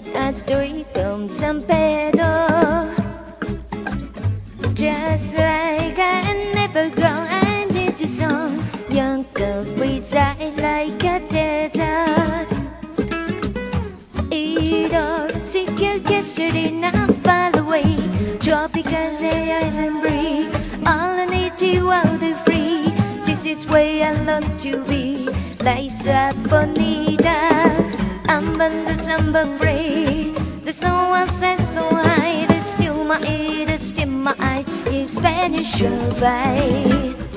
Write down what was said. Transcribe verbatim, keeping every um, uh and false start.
a tuổi cùng San Pedro. Just like I never go, I need your song. Young girl reside like a desert. It all secret yesterday, not far away. Tropical airs and breeze, all I need to out the free. This is where I long to be, like a bonita. I'm under summer breeze. The sun was set so high, there's still my ear, there's still my eyes. In Spanish, goodbye.